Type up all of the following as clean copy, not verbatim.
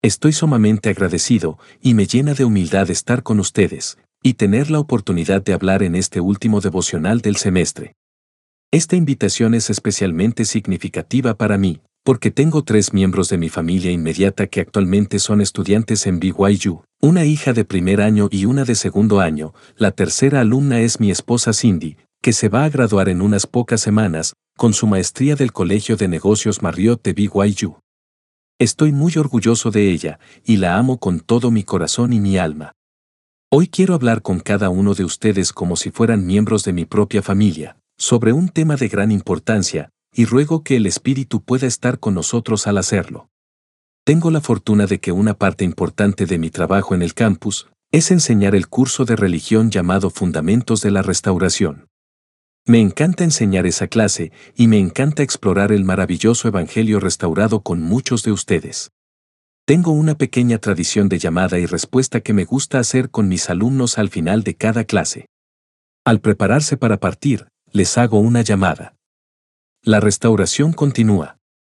Estoy sumamente agradecido y me llena de humildad estar con ustedes y tener la oportunidad de hablar en este último devocional del semestre. Esta invitación es especialmente significativa para mí, porque tengo 3 miembros de mi familia inmediata que actualmente son estudiantes en BYU, una hija de primer año y una de segundo año. La tercera alumna es mi esposa Cindy, que se va a graduar en unas pocas semanas, con su maestría del Colegio de Negocios Marriott de BYU. Estoy muy orgulloso de ella, y la amo con todo mi corazón y mi alma. Hoy quiero hablar con cada uno de ustedes como si fueran miembros de mi propia familia, sobre un tema de gran importancia, y ruego que el Espíritu pueda estar con nosotros al hacerlo. Tengo la fortuna de que una parte importante de mi trabajo en el campus es enseñar el curso de religión llamado Fundamentos de la Restauración. Me encanta enseñar esa clase y me encanta explorar el maravilloso Evangelio restaurado con muchos de ustedes. Tengo una pequeña tradición de llamada y respuesta que me gusta hacer con mis alumnos al final de cada clase. Al prepararse para partir, les hago una llamada. La restauración continúa.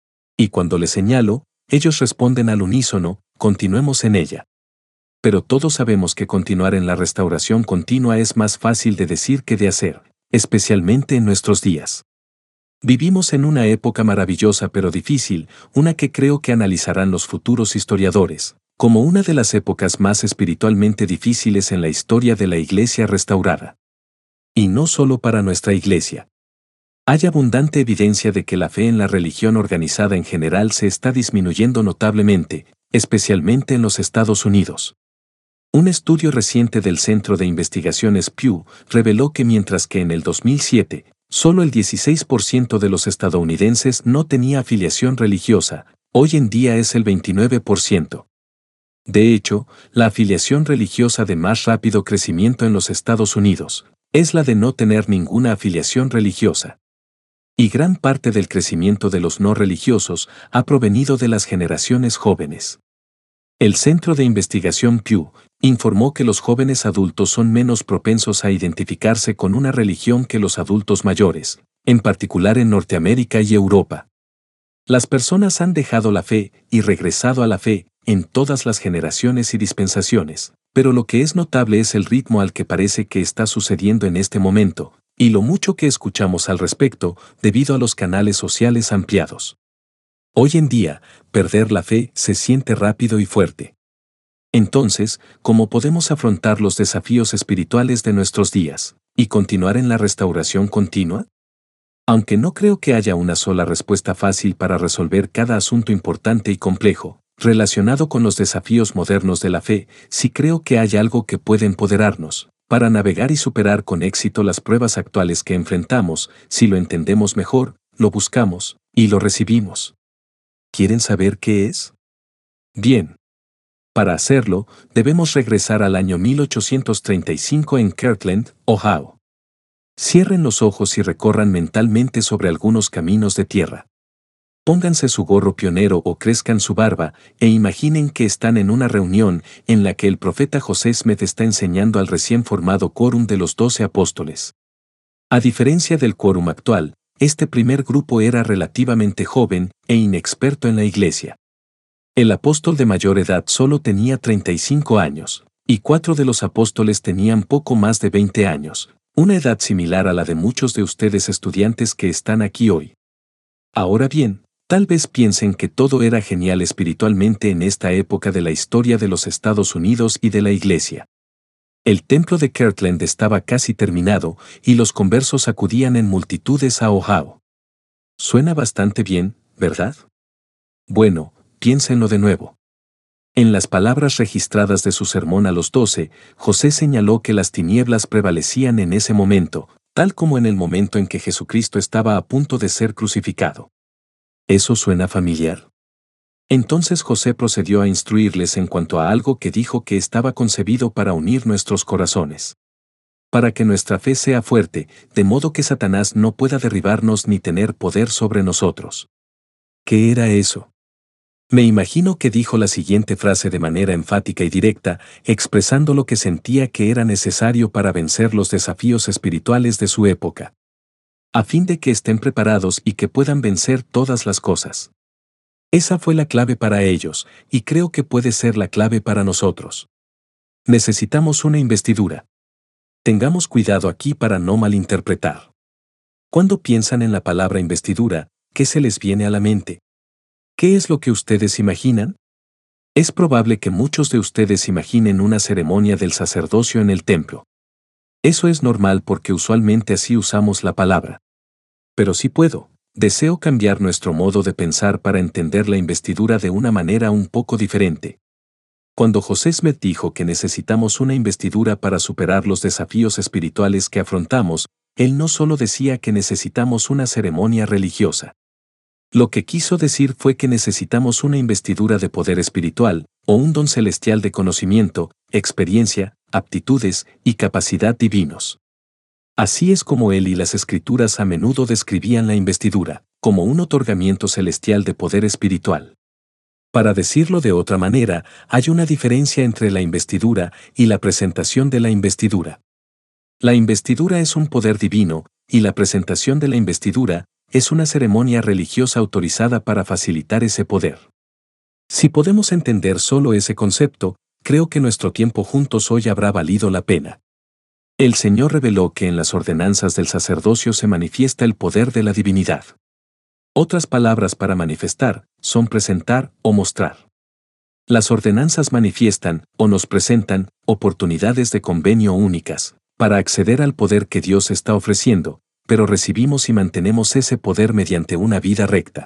Y cuando les señalo, ellos responden al unísono, continuemos en ella. Pero todos sabemos que continuar en la restauración continua es más fácil de decir que de hacer, especialmente en nuestros días. Vivimos en una época maravillosa pero difícil, una que creo que analizarán los futuros historiadores, como una de las épocas más espiritualmente difíciles en la historia de la Iglesia restaurada. Y no solo para nuestra Iglesia. Hay abundante evidencia de que la fe en la religión organizada en general se está disminuyendo notablemente, especialmente en los Estados Unidos. Un estudio reciente del Centro de Investigaciones Pew reveló que mientras que en el 2007, solo el 16% de los estadounidenses no tenía afiliación religiosa, hoy en día es el 29%. De hecho, la afiliación religiosa de más rápido crecimiento en los Estados Unidos es la de no tener ninguna afiliación religiosa. Y gran parte del crecimiento de los no religiosos ha provenido de las generaciones jóvenes. El Centro de Investigación Pew informó que los jóvenes adultos son menos propensos a identificarse con una religión que los adultos mayores, en particular en Norteamérica y Europa. Las personas han dejado la fe y regresado a la fe en todas las generaciones y dispensaciones, pero lo que es notable es el ritmo al que parece que está sucediendo en este momento, y lo mucho que escuchamos al respecto debido a los canales sociales ampliados. Hoy en día, perder la fe se siente rápido y fuerte. Entonces, ¿cómo podemos afrontar los desafíos espirituales de nuestros días y continuar en la restauración continua? Aunque no creo que haya una sola respuesta fácil para resolver cada asunto importante y complejo, relacionado con los desafíos modernos de la fe, sí creo que hay algo que puede empoderarnos, para navegar y superar con éxito las pruebas actuales que enfrentamos, si lo entendemos mejor, lo buscamos y lo recibimos. ¿Quieren saber qué es? Bien. Para hacerlo, debemos regresar al año 1835 en Kirtland, Ohio. Cierren los ojos y recorran mentalmente sobre algunos caminos de tierra. Pónganse su gorro pionero o crezcan su barba e imaginen que están en una reunión en la que el profeta José Smith está enseñando al recién formado quórum de los 12 apóstoles. A diferencia del quórum actual, este primer grupo era relativamente joven e inexperto en la iglesia. El apóstol de mayor edad solo tenía 35 años, y 4 de los apóstoles tenían poco más de 20 años, una edad similar a la de muchos de ustedes estudiantes que están aquí hoy. Ahora bien, tal vez piensen que todo era genial espiritualmente en esta época de la historia de los Estados Unidos y de la iglesia. El templo de Kirtland estaba casi terminado y los conversos acudían en multitudes a Ohio. Suena bastante bien, ¿verdad? Bueno, piénsenlo de nuevo. En las palabras registradas de su sermón a los 12, José señaló que las tinieblas prevalecían en ese momento, tal como en el momento en que Jesucristo estaba a punto de ser crucificado. ¿Eso suena familiar? Entonces José procedió a instruirles en cuanto a algo que dijo que estaba concebido para unir nuestros corazones. Para que nuestra fe sea fuerte, de modo que Satanás no pueda derribarnos ni tener poder sobre nosotros. ¿Qué era eso? Me imagino que dijo la siguiente frase de manera enfática y directa, expresando lo que sentía que era necesario para vencer los desafíos espirituales de su época. A fin de que estén preparados y que puedan vencer todas las cosas. Esa fue la clave para ellos, y creo que puede ser la clave para nosotros. Necesitamos una investidura. Tengamos cuidado aquí para no malinterpretar. Cuando piensan en la palabra investidura, ¿qué se les viene a la mente? ¿Qué es lo que ustedes imaginan? Es probable que muchos de ustedes imaginen una ceremonia del sacerdocio en el templo. Eso es normal porque usualmente así usamos la palabra. Pero si puedo, deseo cambiar nuestro modo de pensar para entender la investidura de una manera un poco diferente. Cuando José Smith dijo que necesitamos una investidura para superar los desafíos espirituales que afrontamos, él no solo decía que necesitamos una ceremonia religiosa. Lo que quiso decir fue que necesitamos una investidura de poder espiritual, o un don celestial de conocimiento, experiencia, aptitudes y capacidad divinos. Así es como él y las Escrituras a menudo describían la investidura, como un otorgamiento celestial de poder espiritual. Para decirlo de otra manera, hay una diferencia entre la investidura y la presentación de la investidura. La investidura es un poder divino, y la presentación de la investidura es una ceremonia religiosa autorizada para facilitar ese poder. Si podemos entender solo ese concepto, creo que nuestro tiempo juntos hoy habrá valido la pena. El Señor reveló que en las ordenanzas del sacerdocio se manifiesta el poder de la divinidad. Otras palabras para manifestar son presentar o mostrar. Las ordenanzas manifiestan o nos presentan oportunidades de convenio únicas para acceder al poder que Dios está ofreciendo, pero recibimos y mantenemos ese poder mediante una vida recta.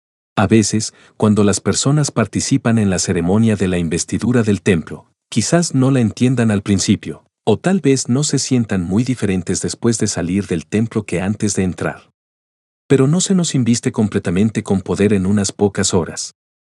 A veces, cuando las personas participan en la ceremonia de la investidura del templo, quizás no la entiendan al principio, o tal vez no se sientan muy diferentes después de salir del templo que antes de entrar. Pero no se nos inviste completamente con poder en unas pocas horas.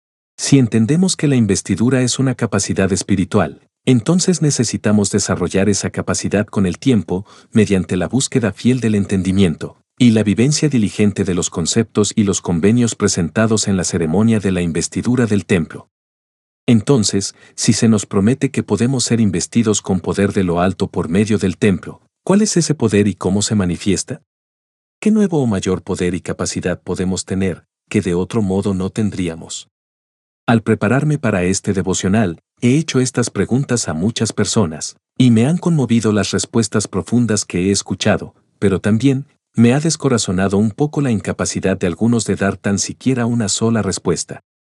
Si entendemos que la investidura es una capacidad espiritual, entonces necesitamos desarrollar esa capacidad con el tiempo, mediante la búsqueda fiel del entendimiento, y la vivencia diligente de los conceptos y los convenios presentados en la ceremonia de la investidura del templo. Entonces, si se nos promete que podemos ser investidos con poder de lo alto por medio del templo, ¿cuál es ese poder y cómo se manifiesta? ¿Qué nuevo o mayor poder y capacidad podemos tener, que de otro modo no tendríamos? Al prepararme para este devocional, he hecho estas preguntas a muchas personas, y me han conmovido las respuestas profundas que he escuchado, pero también me ha descorazonado un poco la incapacidad de algunos de dar tan siquiera una sola respuesta.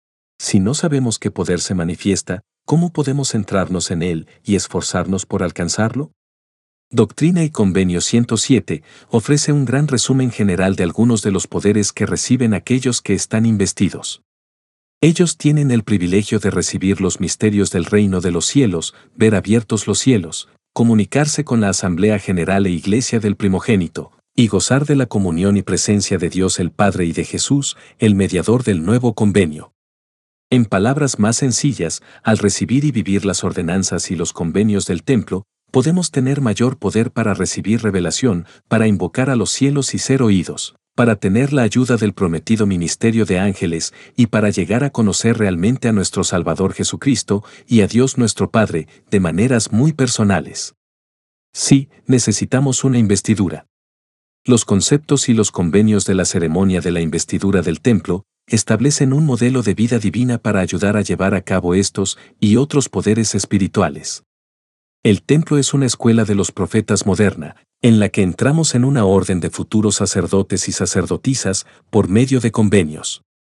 Si no sabemos qué poder se manifiesta, ¿cómo podemos centrarnos en él y esforzarnos por alcanzarlo? Doctrina y Convenio 107 ofrece un gran resumen general de algunos de los poderes que reciben aquellos que están investidos. Ellos tienen el privilegio de recibir los misterios del reino de los cielos, ver abiertos los cielos, comunicarse con la Asamblea General e Iglesia del Primogénito, y gozar de la comunión y presencia de Dios el Padre y de Jesús, el mediador del nuevo convenio. En palabras más sencillas, al recibir y vivir las ordenanzas y los convenios del templo, podemos tener mayor poder para recibir revelación, para invocar a los cielos y ser oídos, para tener la ayuda del prometido ministerio de ángeles y para llegar a conocer realmente a nuestro Salvador Jesucristo y a Dios nuestro Padre de maneras muy personales. Sí, necesitamos una investidura. Los conceptos y los convenios de la ceremonia de la investidura del templo establecen un modelo de vida divina para ayudar a llevar a cabo estos y otros poderes espirituales. El templo es una escuela de los profetas moderna, en la que entramos en una orden de futuros sacerdotes y sacerdotisas por medio de convenios.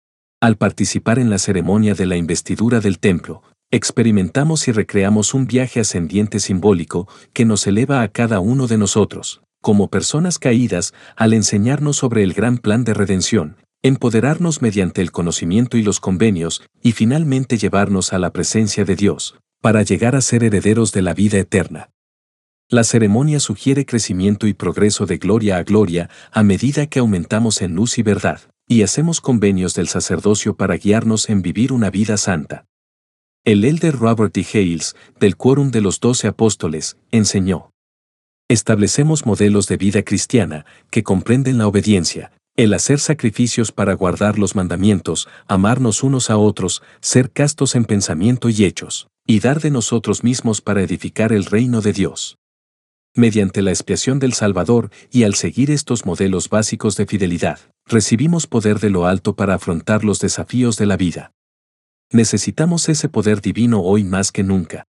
Al participar en la ceremonia de la investidura del templo, experimentamos y recreamos un viaje ascendiente simbólico que nos eleva a cada uno de nosotros, como personas caídas, al enseñarnos sobre el gran plan de redención, empoderarnos mediante el conocimiento y los convenios, y finalmente llevarnos a la presencia de Dios, para llegar a ser herederos de la vida eterna. La ceremonia sugiere crecimiento y progreso de gloria a gloria a medida que aumentamos en luz y verdad, y hacemos convenios del sacerdocio para guiarnos en vivir una vida santa. El elder Robert D. Hales, del Quórum de los 12 Apóstoles, enseñó: establecemos modelos de vida cristiana que comprenden la obediencia, el hacer sacrificios para guardar los mandamientos, amarnos unos a otros, ser castos en pensamiento y hechos, y dar de nosotros mismos para edificar el reino de Dios. Mediante la expiación del Salvador y al seguir estos modelos básicos de fidelidad, Recibimos poder de lo alto para afrontar los desafíos de la vida. Necesitamos ese poder divino hoy más que nunca.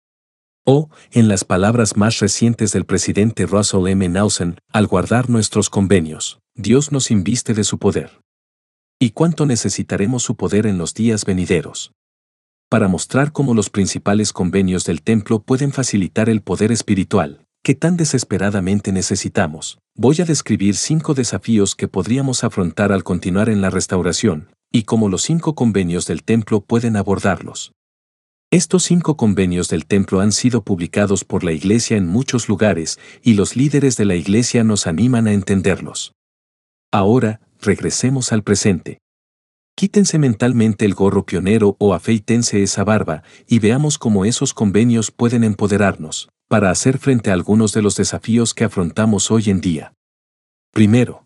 O, en las palabras más recientes del presidente Russell M. Nelson, al guardar nuestros convenios, Dios nos inviste de su poder. ¿Y cuánto necesitaremos su poder en los días venideros? Para mostrar cómo los principales convenios del templo pueden facilitar el poder espiritual que tan desesperadamente necesitamos, voy a describir 5 desafíos que podríamos afrontar al continuar en la restauración, y cómo los 5 convenios del templo pueden abordarlos. Estos 5 convenios del templo han sido publicados por la Iglesia en muchos lugares, y los líderes de la Iglesia nos animan a entenderlos. Ahora, regresemos al presente. Quítense mentalmente el gorro pionero o afeítense esa barba, y veamos cómo esos convenios pueden empoderarnos para hacer frente a algunos de los desafíos que afrontamos hoy en día. Primero,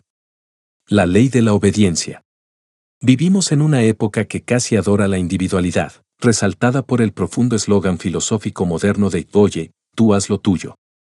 la ley de la obediencia. Vivimos en una época que casi adora la individualidad, resaltada por el profundo eslogan filosófico moderno de «Oye, tú haz lo tuyo».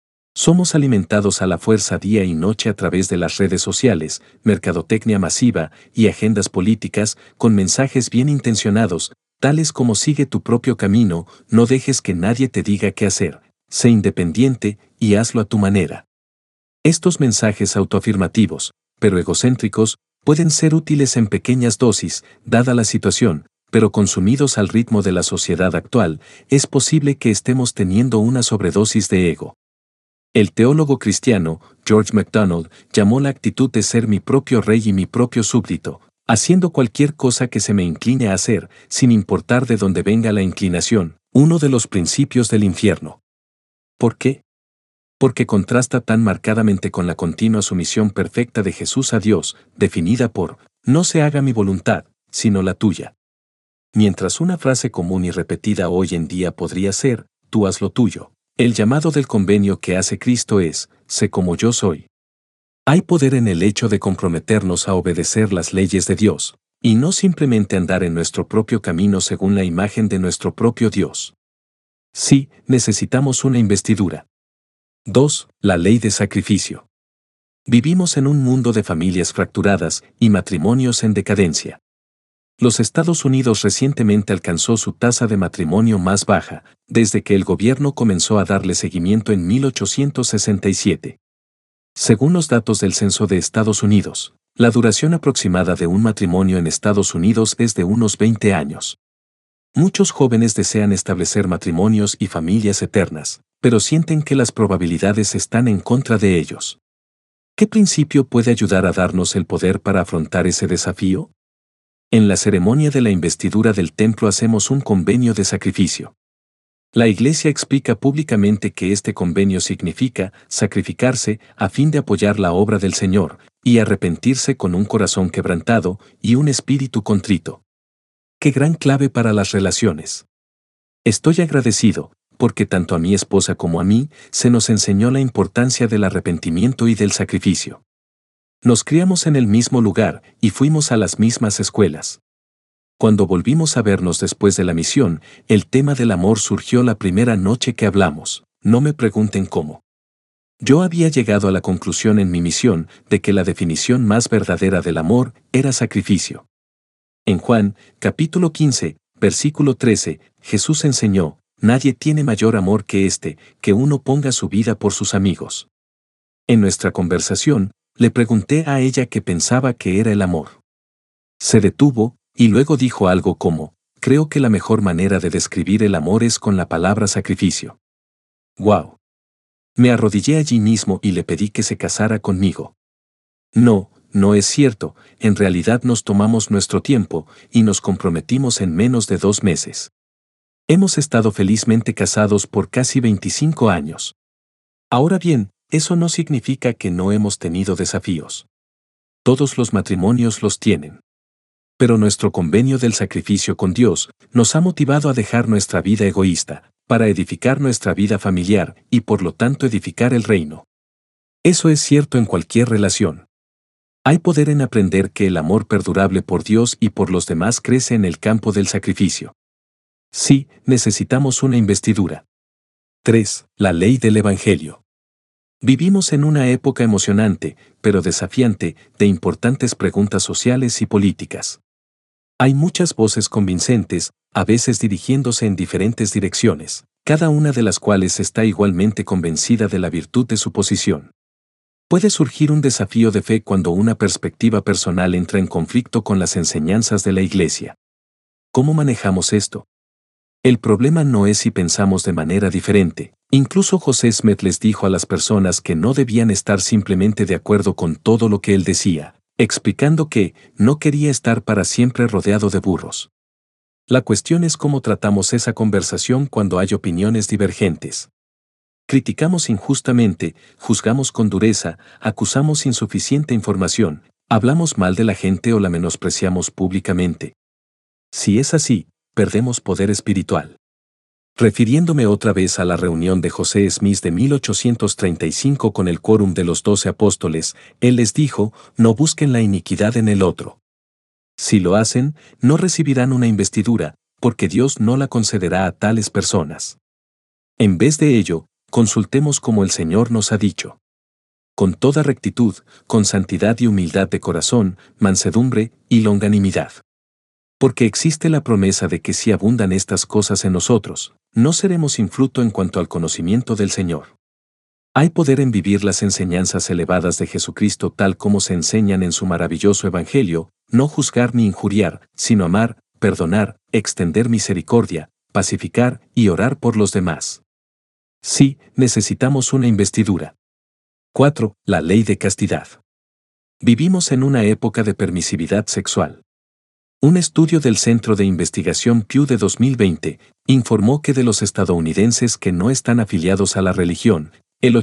Somos alimentados a la fuerza día y noche a través de las redes sociales, mercadotecnia masiva y agendas políticas con mensajes bien intencionados, tales como sigue tu propio camino, no dejes que nadie te diga qué hacer, sé independiente y hazlo a tu manera. Estos mensajes autoafirmativos, pero egocéntricos, pueden ser útiles en pequeñas dosis, dada la situación, pero consumidos al ritmo de la sociedad actual, es posible que estemos teniendo una sobredosis de ego. El teólogo cristiano, George MacDonald, llamó la actitud de ser mi propio rey y mi propio súbdito, haciendo cualquier cosa que se me incline a hacer, sin importar de dónde venga la inclinación, uno de los principios del infierno. ¿Por qué? Porque contrasta tan marcadamente con la continua sumisión perfecta de Jesús a Dios, definida por, no se haga mi voluntad, sino la tuya. Mientras una frase común y repetida hoy en día podría ser, tú haz lo tuyo. El llamado del convenio que hace Cristo es, sé como yo soy. Hay poder en el hecho de comprometernos a obedecer las leyes de Dios, y no simplemente andar en nuestro propio camino según la imagen de nuestro propio Dios. Sí, necesitamos una investidura. 2. La ley de sacrificio. Vivimos en un mundo de familias fracturadas y matrimonios en decadencia. Los Estados Unidos recientemente alcanzó su tasa de matrimonio más baja, desde que el gobierno comenzó a darle seguimiento en 1867. Según los datos del Censo de Estados Unidos, la duración aproximada de un matrimonio en Estados Unidos es de unos 20 años. Muchos jóvenes desean establecer matrimonios y familias eternas, pero sienten que las probabilidades están en contra de ellos. ¿Qué principio puede ayudar a darnos el poder para afrontar ese desafío? En la ceremonia de la investidura del templo hacemos un convenio de sacrificio. La Iglesia explica públicamente que este convenio significa sacrificarse a fin de apoyar la obra del Señor y arrepentirse con un corazón quebrantado y un espíritu contrito. ¡Qué gran clave para las relaciones! Estoy agradecido, porque tanto a mi esposa como a mí se nos enseñó la importancia del arrepentimiento y del sacrificio. Nos criamos en el mismo lugar y fuimos a las mismas escuelas. Cuando volvimos a vernos después de la misión, el tema del amor surgió la primera noche que hablamos. No me pregunten cómo. Yo había llegado a la conclusión en mi misión de que la definición más verdadera del amor era sacrificio. En Juan, capítulo 15, versículo 13, Jesús enseñó, nadie tiene mayor amor que este, que uno ponga su vida por sus amigos. En nuestra conversación, le pregunté a ella qué pensaba que era el amor. Se detuvo, y luego dijo algo como, creo que la mejor manera de describir el amor es con la palabra sacrificio. ¡Wow! Me arrodillé allí mismo y le pedí que se casara conmigo. No, no es cierto, en realidad nos tomamos nuestro tiempo y nos comprometimos en menos de 2 meses. Hemos estado felizmente casados por casi 25 años. Ahora bien, eso no significa que no hemos tenido desafíos. Todos los matrimonios los tienen. Pero nuestro convenio del sacrificio con Dios nos ha motivado a dejar nuestra vida egoísta, para edificar nuestra vida familiar y por lo tanto edificar el reino. Eso es cierto en cualquier relación. Hay poder en aprender que el amor perdurable por Dios y por los demás crece en el campo del sacrificio. Sí, necesitamos una investidura. 3. La ley del Evangelio. Vivimos en una época emocionante, pero desafiante, de importantes preguntas sociales y políticas. Hay muchas voces convincentes, a veces dirigiéndose en diferentes direcciones, cada una de las cuales está igualmente convencida de la virtud de su posición. Puede surgir un desafío de fe cuando una perspectiva personal entra en conflicto con las enseñanzas de la Iglesia. ¿Cómo manejamos esto? El problema no es si pensamos de manera diferente. Incluso José Smith les dijo a las personas que no debían estar simplemente de acuerdo con todo lo que él decía, explicando que no quería estar para siempre rodeado de burros. La cuestión es cómo tratamos esa conversación cuando hay opiniones divergentes. Criticamos injustamente, juzgamos con dureza, acusamos insuficiente información, hablamos mal de la gente o la menospreciamos públicamente. Si es así, perdemos poder espiritual. Refiriéndome otra vez a la reunión de José Smith de 1835 con el quórum de los 12 apóstoles, él les dijo, no busquen la iniquidad en el otro. Si lo hacen, no recibirán una investidura, porque Dios no la concederá a tales personas. En vez de ello, consultemos como el Señor nos ha dicho. Con toda rectitud, con santidad y humildad de corazón, mansedumbre y longanimidad. Porque existe la promesa de que si abundan estas cosas en nosotros, no seremos sin fruto en cuanto al conocimiento del Señor. Hay poder en vivir las enseñanzas elevadas de Jesucristo tal como se enseñan en su maravilloso Evangelio, no juzgar ni injuriar, sino amar, perdonar, extender misericordia, pacificar y orar por los demás. Sí, necesitamos una investidura. 4. La ley de castidad. Vivimos en una época de permisividad sexual. Un estudio del Centro de Investigación Pew de 2020 informó que de los estadounidenses que no están afiliados a la religión, el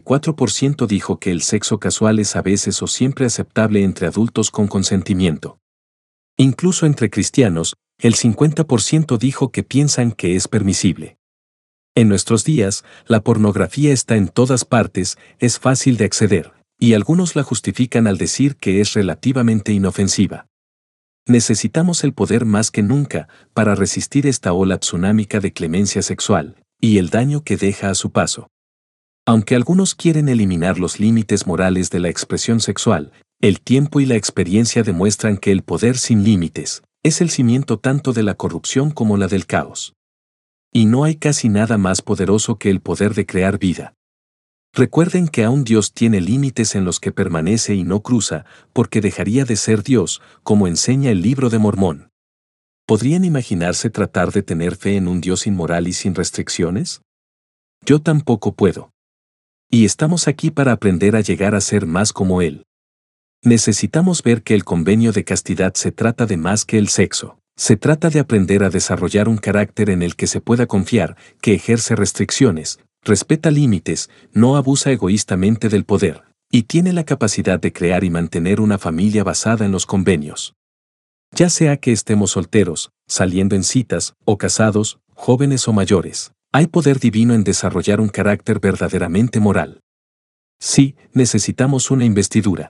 84% dijo que el sexo casual es a veces o siempre aceptable entre adultos con consentimiento. Incluso entre cristianos, el 50% dijo que piensan que es permisible. En nuestros días, la pornografía está en todas partes, es fácil de acceder, y algunos la justifican al decir que es relativamente inofensiva. Necesitamos el poder más que nunca para resistir esta ola tsunámica de clemencia sexual y el daño que deja a su paso. Aunque algunos quieren eliminar los límites morales de la expresión sexual, el tiempo y la experiencia demuestran que el poder sin límites es el cimiento tanto de la corrupción como la del caos. Y no hay casi nada más poderoso que el poder de crear vida. Recuerden que aún Dios tiene límites en los que permanece y no cruza, porque dejaría de ser Dios, como enseña el Libro de Mormón. ¿Podrían imaginarse tratar de tener fe en un Dios inmoral y sin restricciones? Yo tampoco puedo. Y estamos aquí para aprender a llegar a ser más como Él. Necesitamos ver que el convenio de castidad se trata de más que el sexo. Se trata de aprender a desarrollar un carácter en el que se pueda confiar, que ejerce restricciones, respeta límites, no abusa egoístamente del poder, y tiene la capacidad de crear y mantener una familia basada en los convenios. Ya sea que estemos solteros, saliendo en citas, o casados, jóvenes o mayores, hay poder divino en desarrollar un carácter verdaderamente moral. Sí, necesitamos una investidura.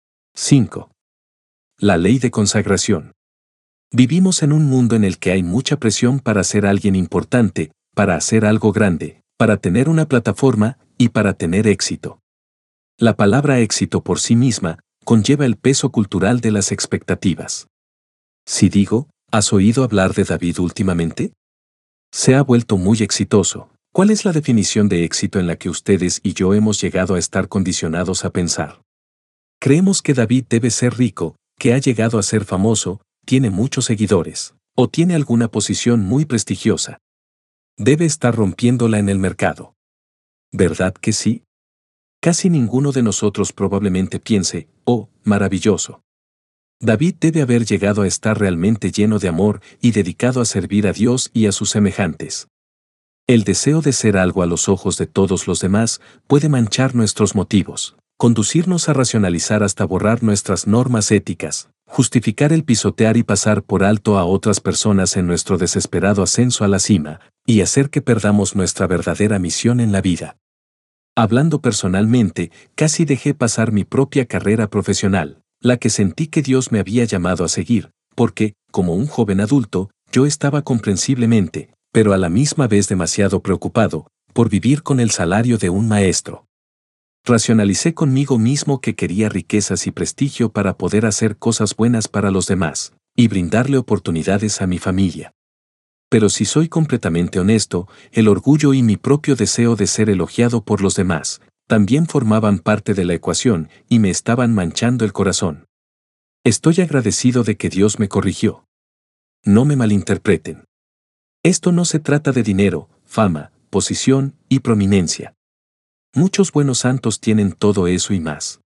5. La ley de consagración. Vivimos en un mundo en el que hay mucha presión para ser alguien importante, para hacer algo grande, para tener una plataforma y para tener éxito. La palabra éxito por sí misma conlleva el peso cultural de las expectativas. Si digo, ¿has oído hablar de David últimamente? Se ha vuelto muy exitoso. ¿Cuál es la definición de éxito en la que ustedes y yo hemos llegado a estar condicionados a pensar? Creemos que David debe ser rico, que ha llegado a ser famoso, tiene muchos seguidores, o tiene alguna posición muy prestigiosa. Debe estar rompiéndola en el mercado. ¿Verdad que sí? Casi ninguno de nosotros probablemente piense, oh, maravilloso. David debe haber llegado a estar realmente lleno de amor y dedicado a servir a Dios y a sus semejantes. El deseo de ser algo a los ojos de todos los demás puede manchar nuestros motivos, conducirnos a racionalizar hasta borrar nuestras normas éticas, justificar el pisotear y pasar por alto a otras personas en nuestro desesperado ascenso a la cima, y hacer que perdamos nuestra verdadera misión en la vida. Hablando personalmente, casi dejé pasar mi propia carrera profesional, la que sentí que Dios me había llamado a seguir, porque, como un joven adulto, yo estaba comprensiblemente, pero a la misma vez demasiado preocupado, por vivir con el salario de un maestro. Racionalicé conmigo mismo que quería riquezas y prestigio para poder hacer cosas buenas para los demás, y brindarle oportunidades a mi familia. Pero si soy completamente honesto, el orgullo y mi propio deseo de ser elogiado por los demás, también formaban parte de la ecuación y me estaban manchando el corazón. Estoy agradecido de que Dios me corrigió. No me malinterpreten. Esto no se trata de dinero, fama, posición y prominencia. Muchos buenos santos tienen todo eso y más.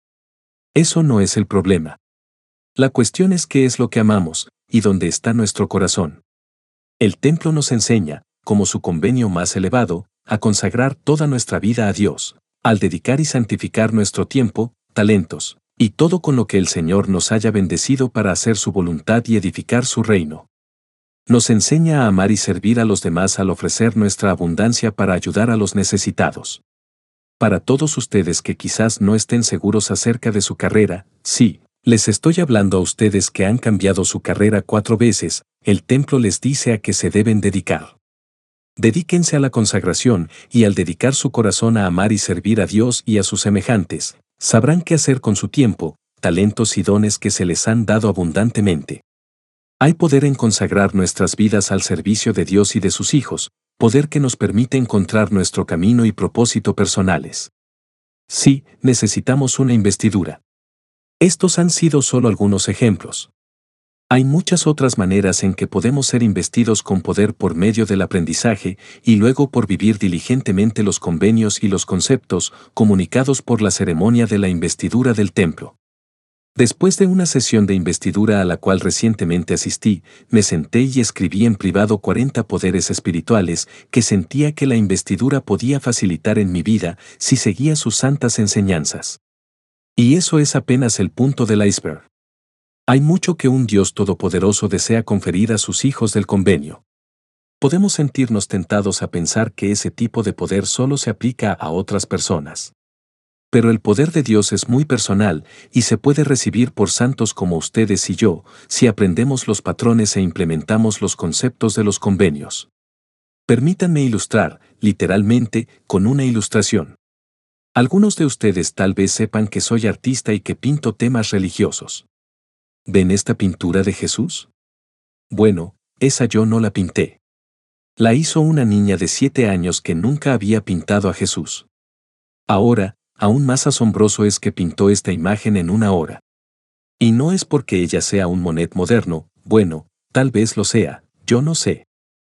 Eso no es el problema. La cuestión es qué es lo que amamos y dónde está nuestro corazón. El templo nos enseña, como su convenio más elevado, a consagrar toda nuestra vida a Dios, al dedicar y santificar nuestro tiempo, talentos, y todo con lo que el Señor nos haya bendecido para hacer su voluntad y edificar su reino. Nos enseña a amar y servir a los demás al ofrecer nuestra abundancia para ayudar a los necesitados. Para todos ustedes que quizás no estén seguros acerca de su carrera, sí, les estoy hablando a ustedes que han cambiado su carrera 4 veces, el templo les dice a qué se deben dedicar. Dedíquense a la consagración y al dedicar su corazón a amar y servir a Dios y a sus semejantes, sabrán qué hacer con su tiempo, talentos y dones que se les han dado abundantemente. Hay poder en consagrar nuestras vidas al servicio de Dios y de sus hijos, poder que nos permite encontrar nuestro camino y propósito personales. Sí, necesitamos una investidura. Estos han sido solo algunos ejemplos. Hay muchas otras maneras en que podemos ser investidos con poder por medio del aprendizaje y luego por vivir diligentemente los convenios y los conceptos comunicados por la ceremonia de la investidura del templo. Después de una sesión de investidura a la cual recientemente asistí, me senté y escribí en privado 40 poderes espirituales que sentía que la investidura podía facilitar en mi vida si seguía sus santas enseñanzas. Y eso es apenas el punto del iceberg. Hay mucho que un Dios todopoderoso desea conferir a sus hijos del convenio. Podemos sentirnos tentados a pensar que ese tipo de poder solo se aplica a otras personas. Pero el poder de Dios es muy personal y se puede recibir por santos como ustedes y yo, si aprendemos los patrones e implementamos los conceptos de los convenios. Permítanme ilustrar, literalmente, con una ilustración. Algunos de ustedes tal vez sepan que soy artista y que pinto temas religiosos. ¿Ven esta pintura de Jesús? Bueno, esa yo no la pinté. La hizo una niña de 7 años que nunca había pintado a Jesús. Ahora, aún más asombroso es que pintó esta imagen en 1 hora. Y no es porque ella sea un Monet moderno, bueno, tal vez lo sea, yo no sé.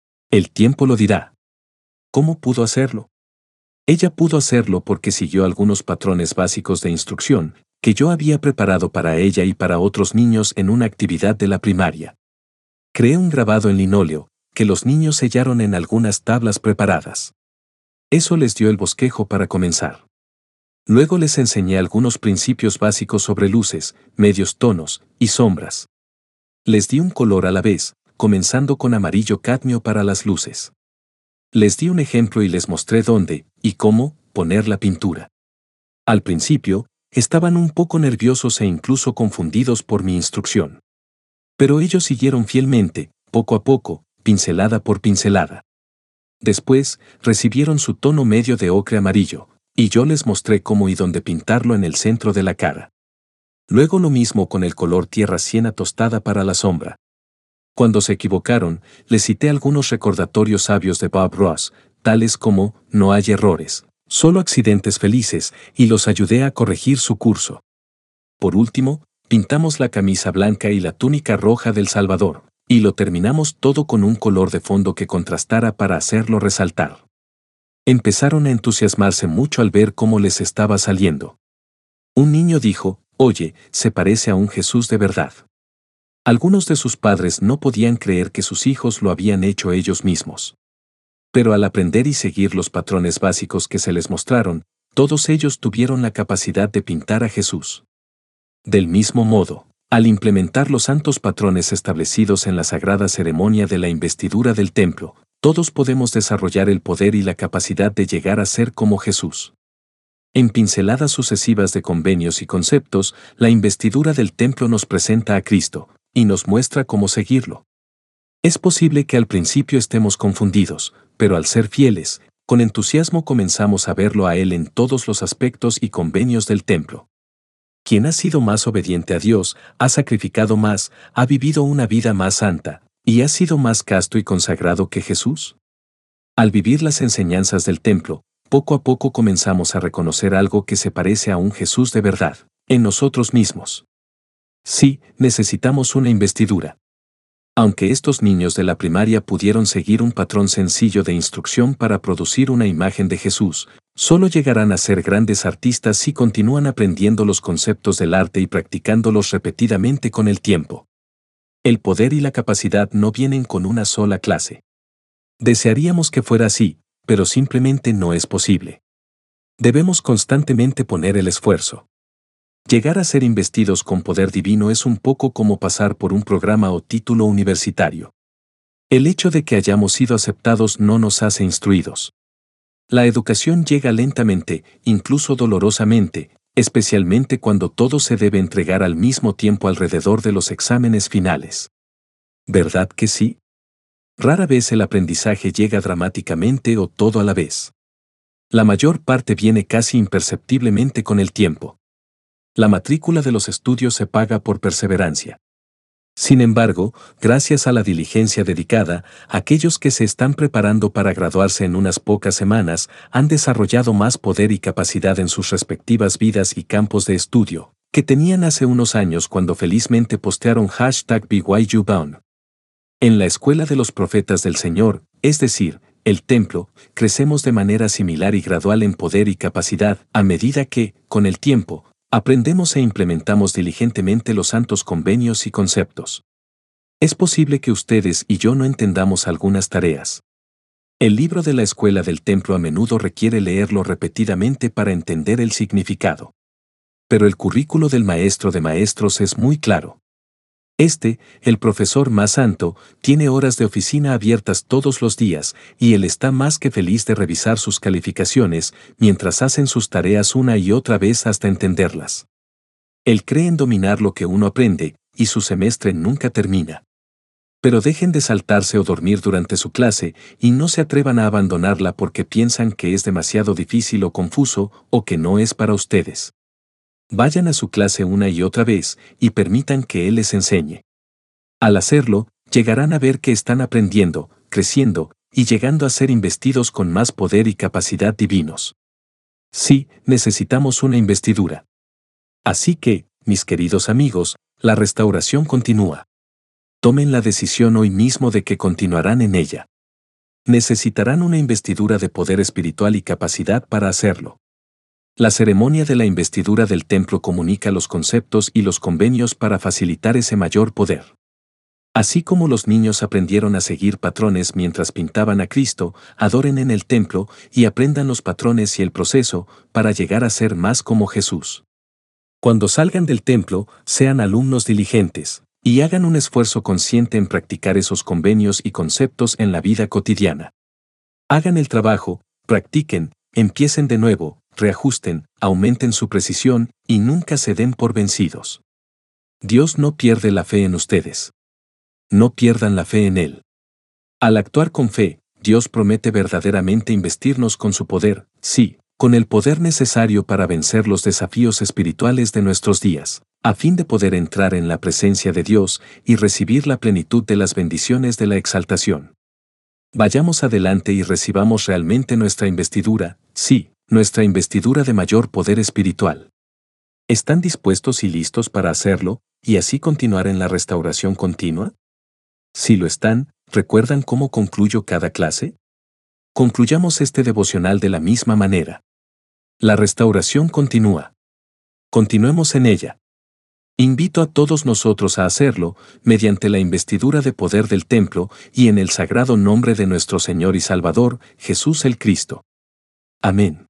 El tiempo lo dirá. ¿Cómo pudo hacerlo? Ella pudo hacerlo porque siguió algunos patrones básicos de instrucción que yo había preparado para ella y para otros niños en una actividad de la primaria. Creé un grabado en linóleo que los niños sellaron en algunas tablas preparadas. Eso les dio el bosquejo para comenzar. Luego les enseñé algunos principios básicos sobre luces, medios tonos y sombras. Les di un color a la vez, comenzando con amarillo cadmio para las luces. Les di un ejemplo y les mostré dónde y cómo poner la pintura. Al principio, estaban un poco nerviosos e incluso confundidos por mi instrucción. Pero ellos siguieron fielmente, poco a poco, pincelada por pincelada. Después, recibieron su tono medio de ocre amarillo, y yo les mostré cómo y dónde pintarlo en el centro de la cara. Luego lo mismo con el color tierra siena tostada para la sombra. Cuando se equivocaron, les cité algunos recordatorios sabios de Bob Ross, tales como, no hay errores, solo accidentes felices, y los ayudé a corregir su curso. Por último, pintamos la camisa blanca y la túnica roja del Salvador, y lo terminamos todo con un color de fondo que contrastara para hacerlo resaltar. Empezaron a entusiasmarse mucho al ver cómo les estaba saliendo. Un niño dijo, oye, se parece a un Jesús de verdad. Algunos de sus padres no podían creer que sus hijos lo habían hecho ellos mismos. Pero al aprender y seguir los patrones básicos que se les mostraron, todos ellos tuvieron la capacidad de pintar a Jesús. Del mismo modo, al implementar los santos patrones establecidos en la sagrada ceremonia de la investidura del templo, todos podemos desarrollar el poder y la capacidad de llegar a ser como Jesús. En pinceladas sucesivas de convenios y conceptos, la investidura del templo nos presenta a Cristo, y nos muestra cómo seguirlo. Es posible que al principio estemos confundidos, pero al ser fieles, Con entusiasmo comenzamos a verlo a Él en todos los aspectos y convenios del templo. Quien ha sido más obediente a Dios, ha sacrificado más, ha vivido una vida más santa, y ha sido más casto y consagrado que Jesús. Al vivir las enseñanzas del templo, poco a poco comenzamos a reconocer algo que se parece a un Jesús de verdad, en nosotros mismos. Sí, necesitamos una investidura. Aunque estos niños de la primaria pudieron seguir un patrón sencillo de instrucción para producir una imagen de Jesús, solo llegarán a ser grandes artistas si continúan aprendiendo los conceptos del arte y practicándolos repetidamente con el tiempo. El poder y la capacidad no vienen con una sola clase. Desearíamos que fuera así, pero simplemente no es posible. Debemos constantemente poner el esfuerzo. Llegar a ser investidos con poder divino es un poco como pasar por un programa o título universitario. El hecho de que hayamos sido aceptados no nos hace instruidos. La educación llega lentamente, incluso dolorosamente, especialmente cuando todo se debe entregar al mismo tiempo alrededor de los exámenes finales. ¿Verdad que sí? Rara vez el aprendizaje llega dramáticamente o todo a la vez. La mayor parte viene casi imperceptiblemente con el tiempo. La matrícula de los estudios se paga por perseverancia. Sin embargo, gracias a la diligencia dedicada, aquellos que se están preparando para graduarse en unas pocas semanas han desarrollado más poder y capacidad en sus respectivas vidas y campos de estudio que tenían hace unos años cuando felizmente postearon #BYUBound. En la escuela de los profetas del Señor, es decir, el templo, crecemos de manera similar y gradual en poder y capacidad a medida que, con el tiempo, aprendemos e implementamos diligentemente los santos convenios y conceptos. Es posible que ustedes y yo no entendamos algunas tareas. El libro de la escuela del templo a menudo requiere leerlo repetidamente para entender el significado. Pero el currículo del maestro de maestros es muy claro. El profesor más santo, tiene horas de oficina abiertas todos los días y él está más que feliz de revisar sus calificaciones mientras hacen sus tareas una y otra vez hasta entenderlas. Él cree en dominar lo que uno aprende y su semestre nunca termina. Pero dejen de saltarse o dormir durante su clase y no se atrevan a abandonarla porque piensan que es demasiado difícil o confuso o que no es para ustedes. Vayan a su clase una y otra vez y permitan que Él les enseñe. Al hacerlo, llegarán a ver que están aprendiendo, creciendo y llegando a ser investidos con más poder y capacidad divinos. Sí, necesitamos una investidura. Así que, mis queridos amigos, la restauración continúa. Tomen la decisión hoy mismo de que continuarán en ella. Necesitarán una investidura de poder espiritual y capacidad para hacerlo. La ceremonia de la investidura del templo comunica los conceptos y los convenios para facilitar ese mayor poder. Así como los niños aprendieron a seguir patrones mientras pintaban a Cristo, adoren en el templo y aprendan los patrones y el proceso para llegar a ser más como Jesús. Cuando salgan del templo, sean alumnos diligentes y hagan un esfuerzo consciente en practicar esos convenios y conceptos en la vida cotidiana. Hagan el trabajo, practiquen, empiecen de nuevo, reajusten, aumenten su precisión y nunca se den por vencidos. Dios no pierde la fe en ustedes. No pierdan la fe en Él. Al actuar con fe, Dios promete verdaderamente investirnos con su poder, sí, con el poder necesario para vencer los desafíos espirituales de nuestros días, a fin de poder entrar en la presencia de Dios y recibir la plenitud de las bendiciones de la exaltación. Vayamos adelante y recibamos realmente nuestra investidura, sí, nuestra investidura de mayor poder espiritual. ¿Están dispuestos y listos para hacerlo, y así continuar en la restauración continua? Si lo están, ¿recuerdan cómo concluyo cada clase? Concluyamos este devocional de la misma manera. La restauración continúa. Continuemos en ella. Invito a todos nosotros a hacerlo, mediante la investidura de poder del templo y en el sagrado nombre de nuestro Señor y Salvador, Jesús el Cristo. Amén.